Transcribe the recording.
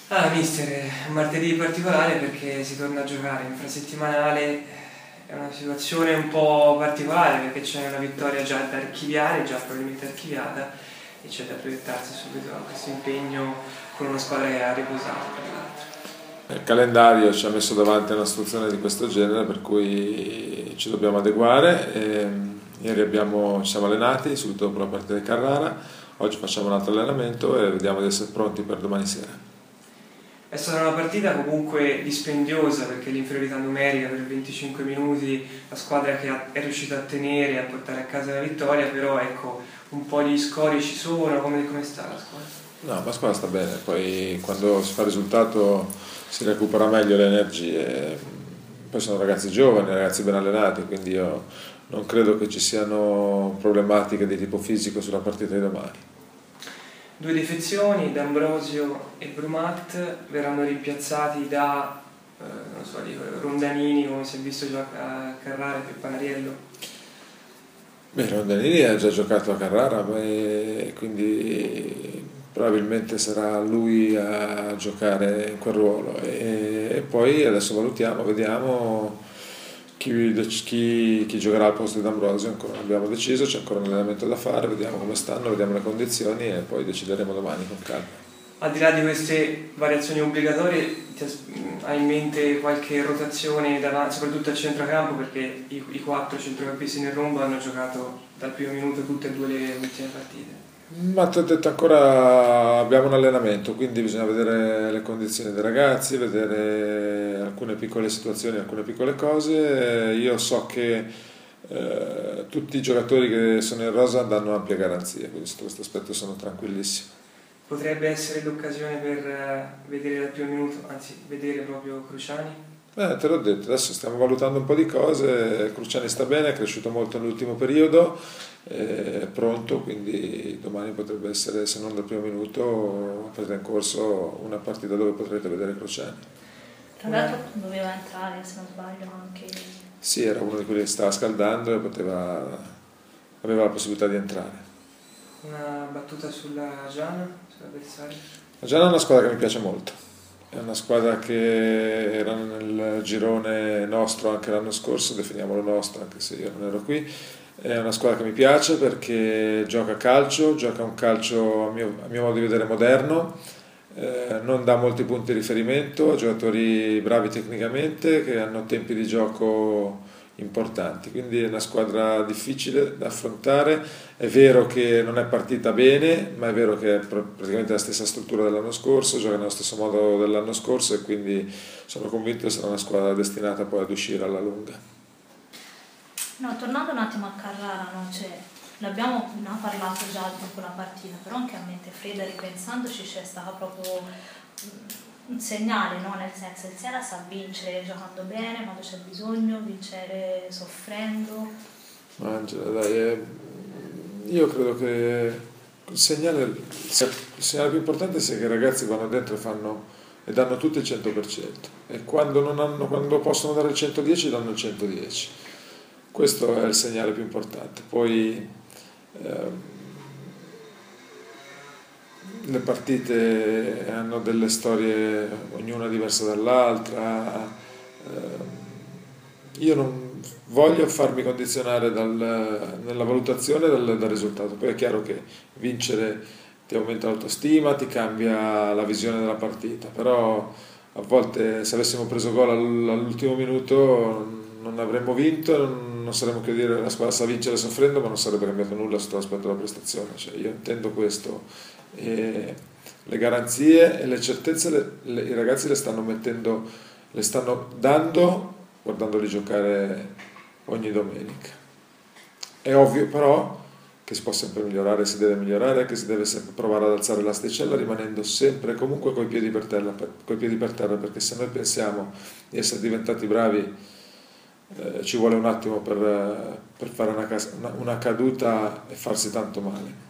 Allora, mister, è un martedì particolare perché si torna a giocare infrasettimanale, è una situazione un po' particolare perché c'è una vittoria già da archiviare, già probabilmente archiviata, e c'è da proiettarsi subito a questo impegno con una squadra che ha riposato, tra l'altro. Il calendario ci ha messo davanti a una situazione di questo genere per cui ci dobbiamo adeguare. Ieri ci siamo allenati subito dopo la partita di Carrara, oggi facciamo un altro allenamento e vediamo di essere pronti per domani sera. È stata una partita comunque dispendiosa perché l'inferiorità numerica per 25 minuti, la squadra che è riuscita a tenere e a portare a casa la vittoria, però ecco, un po' di scori ci sono, come sta la squadra? No, la squadra sta bene, poi quando si fa il risultato si recupera meglio le energie. Poi sono ragazzi giovani, ragazzi ben allenati, quindi io non credo che ci siano problematiche di tipo fisico sulla partita di domani. Due defezioni, D'Ambrosio e Brumat, verranno rimpiazzati da non so, Rondanini, come si è visto già a Carrara, per Panariello. Rondanini ha già giocato a Carrara e quindi probabilmente sarà lui a giocare in quel ruolo e poi adesso valutiamo, vediamo chi giocherà al posto di D'Ambrosio. Ancora non abbiamo deciso, c'è ancora un allenamento da fare, vediamo come stanno, vediamo le condizioni e poi decideremo domani con calma. Al di là di queste variazioni obbligatorie, hai in mente qualche rotazione davanti, soprattutto a centrocampo, perché i quattro centrocampisti nel rombo hanno giocato dal primo minuto tutte e due le ultime partite? Ma ti ho detto, ancora abbiamo un allenamento, quindi bisogna vedere le condizioni dei ragazzi, vedere alcune piccole situazioni, alcune piccole cose. Io so che tutti i giocatori che sono in rosa danno ampie garanzie, quindi su questo aspetto sono tranquillissimo. Potrebbe essere l'occasione per vedere dal primo minuto, anzi vedere proprio Cruciani? Te l'ho detto, adesso stiamo valutando un po' di cose. Cruciani sta bene, è cresciuto molto nell'ultimo periodo, è pronto, quindi domani potrebbe essere, se non dal primo minuto, presa in corso una partita dove potrete vedere Cruciani. Tra l'altro doveva entrare, se non sbaglio, anche... Sì, era uno di quelli che stava scaldando e aveva la possibilità di entrare. Una battuta sulla Giana, sull'avversario? La Giana è una squadra che mi piace molto. È una squadra che era nel girone nostro anche l'anno scorso, definiamolo nostro anche se io non ero qui. È una squadra che mi piace perché gioca calcio, gioca un calcio a mio modo di vedere moderno, non dà molti punti di riferimento, giocatori bravi tecnicamente che hanno tempi di gioco importanti, quindi è una squadra difficile da affrontare. È vero che non è partita bene, ma è vero che è praticamente la stessa struttura dell'anno scorso, gioca nello stesso modo dell'anno scorso e quindi sono convinto che sarà una squadra destinata poi ad uscire alla lunga. No, tornando un attimo a Carrara, no? Ne abbiamo parlato già dopo la partita, però anche a mente fredda, ripensandoci, c'è stato proprio un segnale, no? Nel senso, il Siena sa vincere giocando bene quando c'è bisogno, vincere soffrendo. Angela, dai, io credo che il segnale più importante sia che i ragazzi vanno dentro e danno tutto il 100% e quando possono dare il 110 danno il 110. Questo è il segnale più importante. Poi le partite hanno delle storie, ognuna diversa dall'altra. Io non voglio farmi condizionare nella valutazione dal risultato. Poi è chiaro che vincere ti aumenta l'autostima, ti cambia la visione della partita, però a volte se avessimo preso gol all'ultimo minuto non avremmo vinto, non saremmo che dire la squadra sa vincere soffrendo, ma non sarebbe cambiato nulla sotto l'aspetto della prestazione. Cioè, io intendo questo. E le garanzie e le certezze i ragazzi le stanno dando guardandoli giocare ogni domenica. È ovvio però che si può sempre migliorare, si deve migliorare, che si deve sempre provare ad alzare l'asticella rimanendo sempre e comunque coi piedi per terra, perché se noi pensiamo di essere diventati bravi ci vuole un attimo per fare una caduta e farsi tanto male.